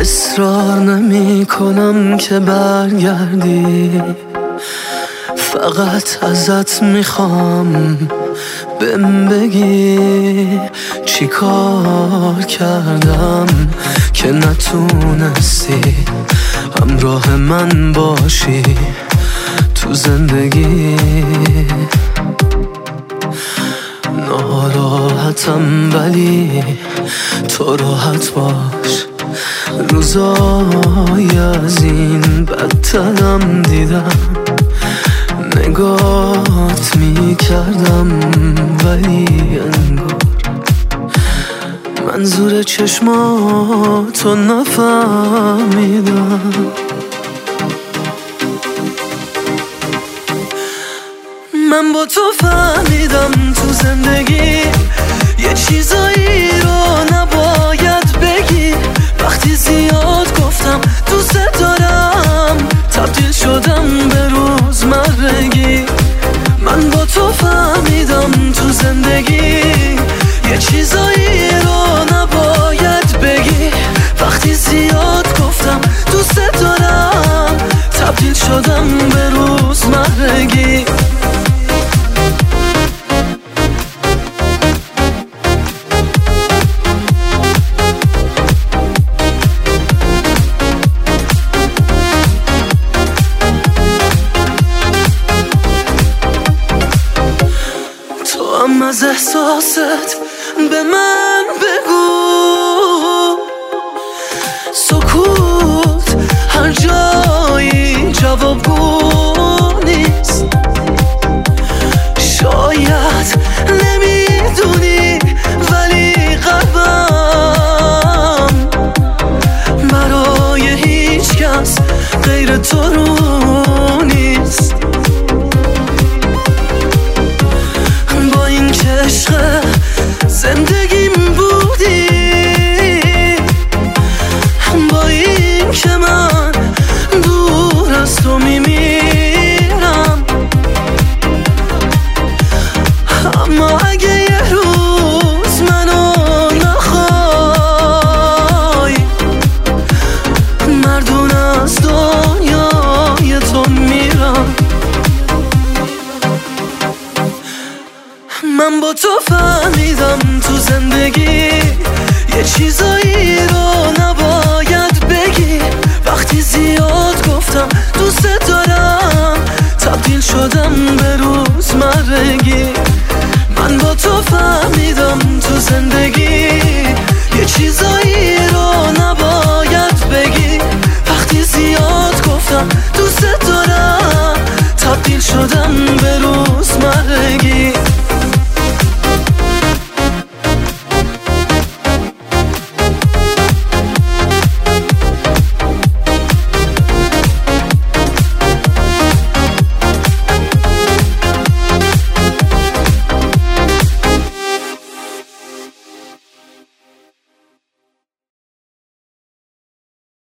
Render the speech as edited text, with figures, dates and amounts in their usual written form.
اصرار نمی کنم که برگردی، فقط ازت میخوام بهم بگی چی کار کردم که نتونستی همراه من باشی تو زندگی. ناراحتم ولی تو راحت باش، روزای از این بدترم دیدم، نگات میکردم ولی انگار منظور چشماتو نفهمیدم. من با تو فهمیدم تو زندگی یه چیزایی رو نباید بگی، وقتی زیاد گفتم دوست دارم تبدیل شدم به روزمرگی. من با تو فهمیدم تو زندگی یه چیزایی رو نباید بگی، وقتی زیاد گفتم دوست دارم تبدیل شدم به روزمرگی. از احساست به من بگو، سکوت هر جایی جوابگو نیست. شاید نمیدونی ولی قلبم برای هیچ کس غیر تو رو نیست. عشق زندگیم بودی، با این که من دور از تو میمیرم، اما اگه یه روز منو نخوای مردون از دنیای تو میرم. من با تو فهمیدم تو زندگی یه چیزایی رو